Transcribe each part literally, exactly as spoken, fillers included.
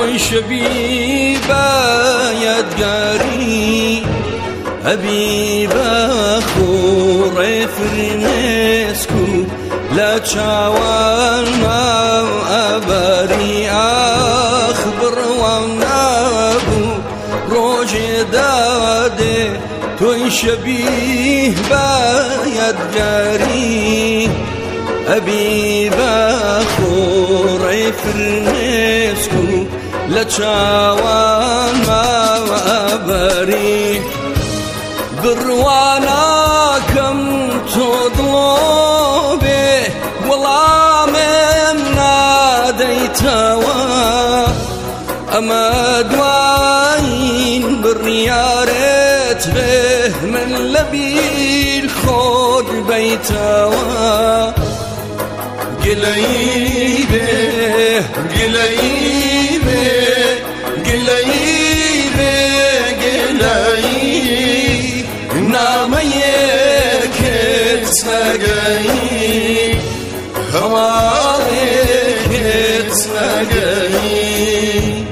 توی شبی باید گاری هەبی بەخۆڕێ فرمێسکو لە چاوان ماو ئەباری ئاخ بڕوام نابوو ڕۆژێ دادێ توی شبی باید گاری هەبی بەخۆڕێ فرمێسکو لە چاوان ماو ئەباری بڕواناکەم تۆ دڵۆ بێ وەڵامێم نادەیتەوە ئەمە دوایین بڕیارێت بێ من لە بیر خۆت بەیتەوە گلەی بێ گلەی بێ گلەی بێ گلەی نامەیەکت نەگەی هەواڵێکت نەگەی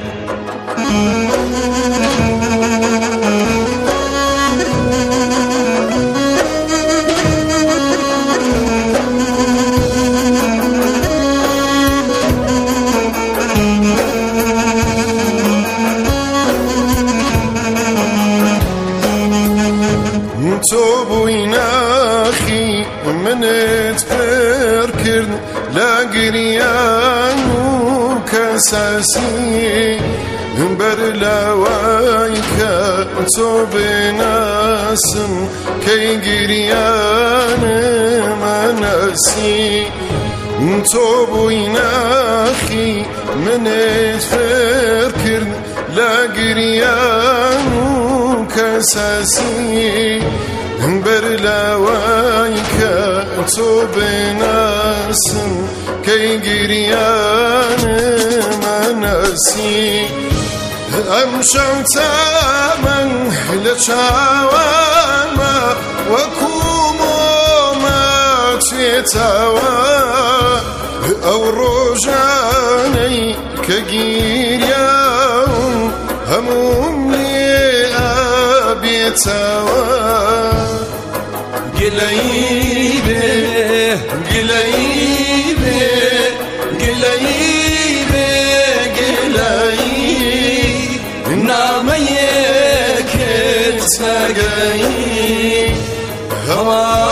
تۆ بووی ناخی منت پڕ کرد لە گریان و کەساسی بەر لەوەی کە تۆ بناسم کەی گریانمە نەسی تۆ بووی ناخی منت پڕ کرد لە گریان و کەساسی بەر لەوەی کە تۆ بناسم کەی گریانمە نەسی ئەم شەو تامەن لە چاوانمە وەکو مۆمە توێتەوە ئەو ڕۆژانەی کە گیریاوم هەمووم لێ ئابێتەوە گلەی بێ گلەی بێ گلەی بێ گلەی نامەیەکت نەگەی هەوا